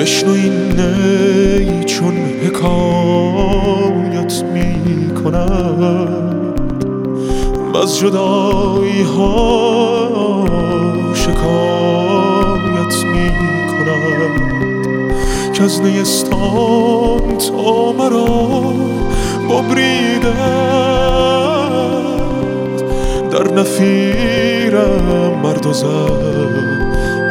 بشنو این نی چون حکایت می کند وز جدایی ها شکایت می کند که از نیستان تا مرا ببریدند در نفیرم مرد و زن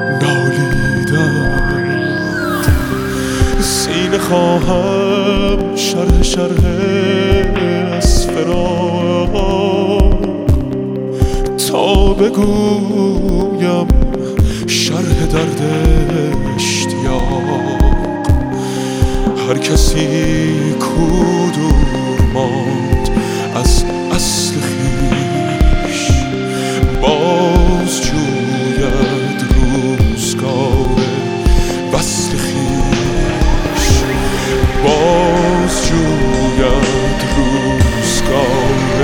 نالیدند. سینه خواهم شرح از فراق تا بگویم شرح درد اشتیاق. هر کسی کو دور ماند از اصل خویش باز جوید روزگار وصل خویش باز جوید روزگار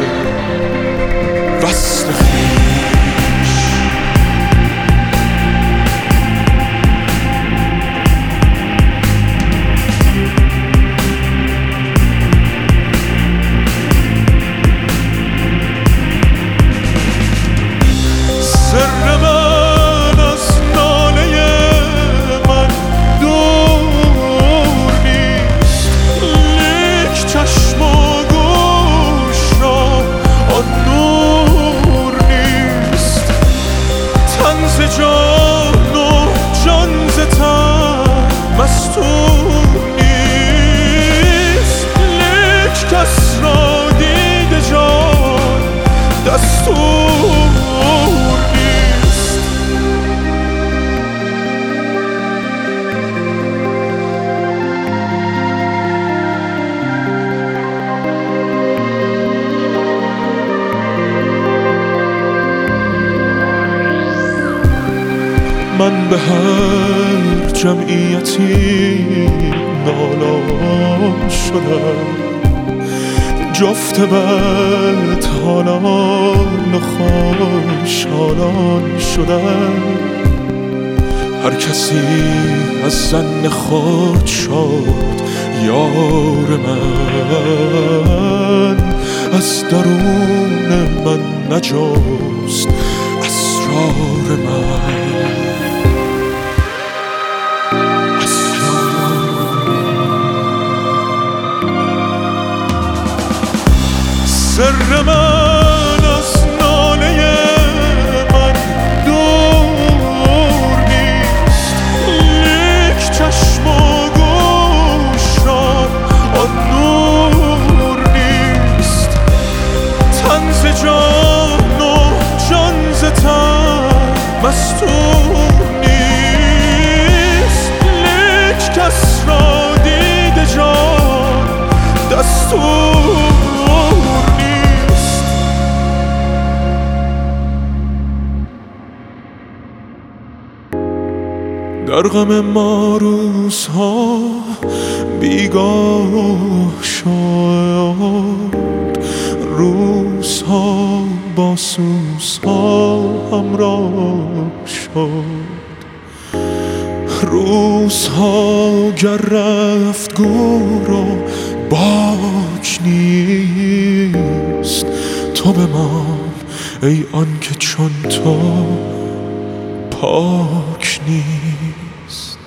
وصل خویش. من به هر جمعیتی نالان شدم جفت بد حالان و خوشحالان شدم. هر کسی از زن خود شد یار من از درون من نجست اسرار من. سر من از ناله من دور نیست لیک چشم و گوش را آن نور نیست. تن ز جان و جان ز تن مستور نیست لیک کس را دید جان دستور. در غم ما روزها بیگاه شد روزها با سوزها همراه شد. روزها گر رفت گور و باک نیست تو بمان ای آن که چون تو پاک نیست.